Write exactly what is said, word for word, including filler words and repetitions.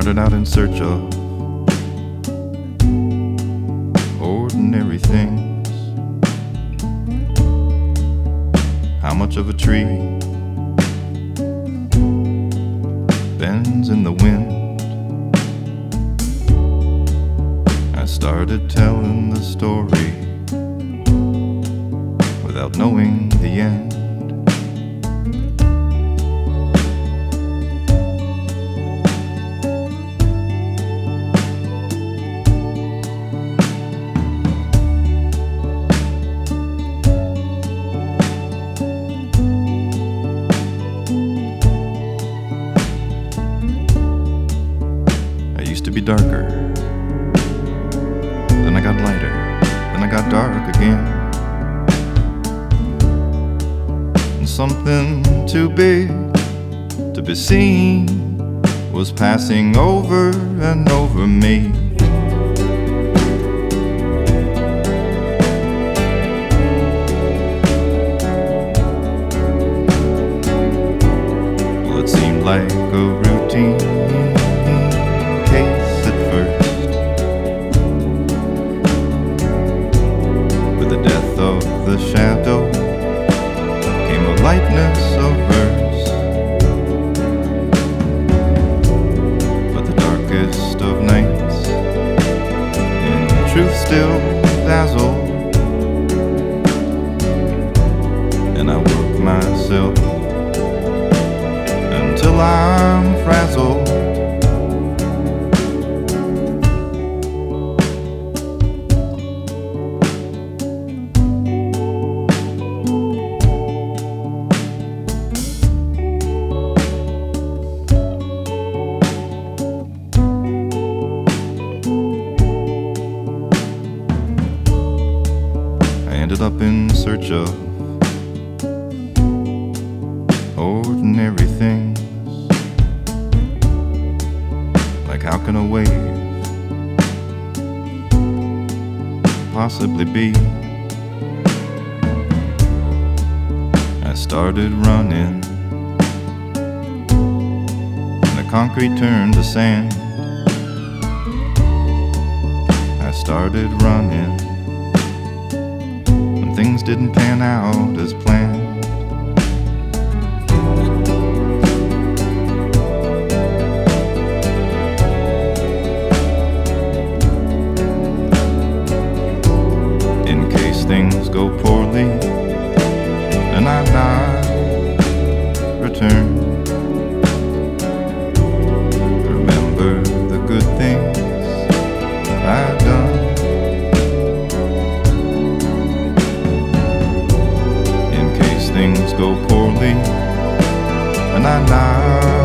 started out in search of ordinary things. How much of a tree bends in the wind? I started telling the story without knowing the end. I used to be darker, then I got lighter, then I got dark again. And something too big to be seen was passing over and over me. Well, it seemed like a routine case at first. With the death of the shadow came a lightness of verse. But the darkest of nights in truth still dazzle, and I work myself until I'm frazzled. I ended up in search of ordinary things. Like, how can a wave possibly be? I started running, and the concrete turned to sand. I started running, things didn't pan out as planned. In case things go poorly and I'm not returned, remember the good things I've done. Things go poorly and I'm not